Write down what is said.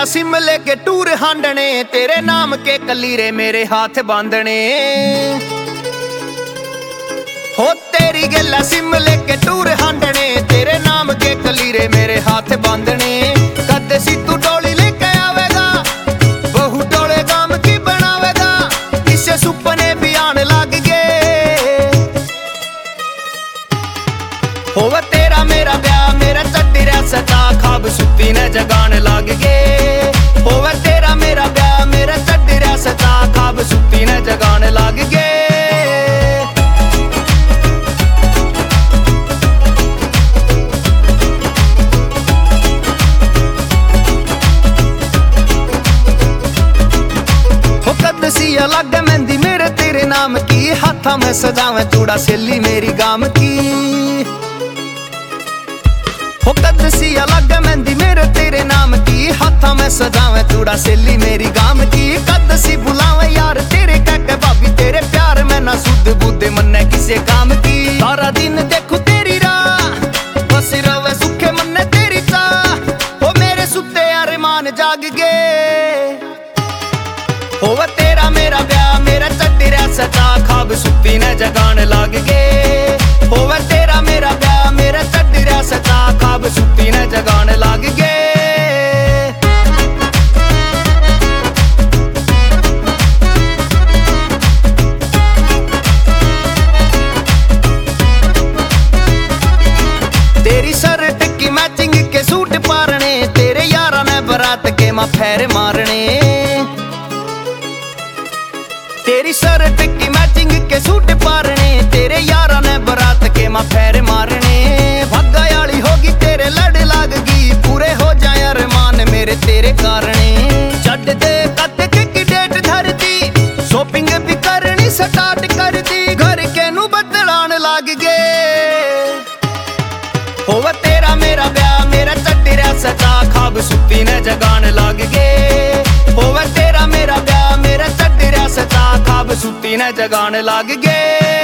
SIM लेके tour हांडने, तेरे नाम के कलीरे मेरे हाथ बांधने। हो तेरी गल्ला सिम लेके टूर हांडने, तेरे नाम के कलीरे मेरे हाथ बांधने। कद सी तू डोली लेके आवेगा, बहु टोले गाम की बनावेगा, इससे सुपने भी आने लग गए। होवे तेरा मेरा ब्याह, मेरा चट्टी सता खाब सुती ने जगान लग गए। होवे तेरा मेरा ब्याह, मेरा चट्टी सता खाब सुती ने जगान लग गए। हो कद सी अलग मेहंदी मेरे तेरे नाम की, हाथा में सजावे चूड़ा सेली मेरी गाम की। हो कद सी अलग मेहंदी मेरे तेरे नाम की, हाथा में सजावे चूड़ा सेली मेरी गाम की। कद सी बुलावे यार तेरे कहके भाभी, तेरे प्यार में ना सुध बुद्ध मन्ने किसे काम की। सारा दिन देखू तेरी राह, बस रवे सुखे मन्ने तेरी चाह, हो मेरे सुते अरमान जाग गए। होवे तेरा मेरा ब्याह, मेरा चट्टी सता खाब सुती ने जगान लग गए। होवे तेरा मेरा ब्याह, मेरा चट्टी सता खाब सुती ने जगान लग गए। तेरी शर्ट की मैचिंग के सूट पारने, तेरे यारा ने बरात के मां फेर मारने। तेरी शर्ट की मैचिंग के सूट पारने, तेरे यारा ने बरात के मां फेर मारने। भग्गा याली होगी तेरे लड़ लागगी, पूरे हो जाए अरमान मेरे तेरे कारणे। छड़ दे कद की डेट धर दी, शॉपिंग भी करनी स्टार्ट कर दी, घर के नू बदलान लग गए। होवे तेरा मेरा ब्याह, मेरा चट्टी सता खाब सुती ने जगान लग गए। होवे तेरा मेरा ब्याह, मेरा चट्टी सता खाब सुती ने जगान लग गए।